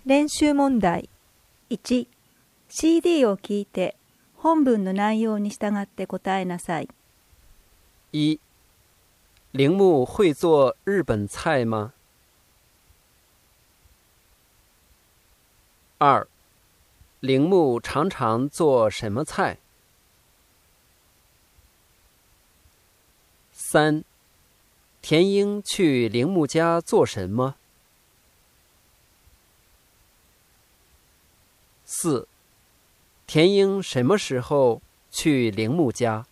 練習問題。1、CD を聞いて本文の内容に従って答えなさい。 1、铃木会做日本菜吗？2、铃木常常做什么菜？3、田英去铃木家做什么？4、田英什么时候去铃木家？